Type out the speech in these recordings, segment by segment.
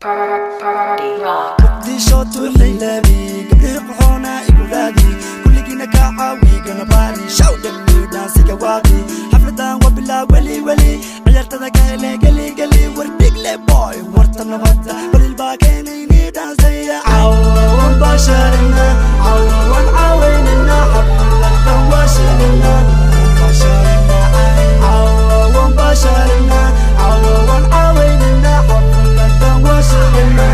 دي شوت وحلابي قبل قحونا إقرادي كل جينا كعاوي قنا بالي شو دمي دانسي كواقي حفلة وبلا ولي عيارتنا قلي وردق لي بوي ورطنا غدا وللباقيني دانسي عوان بشرنا عوان عاويننا حفلة واشرنا عوان بشرنا عوان عاويننا حفلة واشرنا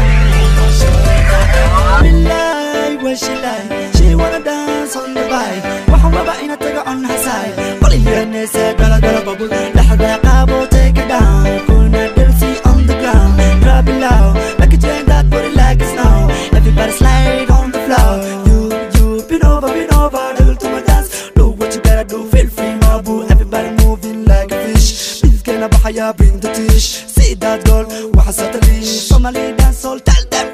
She wanna dance on the bike وحنا بقينا تقع on her side قولي الناس قلا بابول لحظة قابو take it down كنا dirty on the ground grab it low make it change that body like it's now everybody slide on the floor you been over double to my dance do what you gotta do feel free my boo everybody moving like a fish بيز كنا بحياة bring the dish see that girl وحسات لي Somali dance all tell them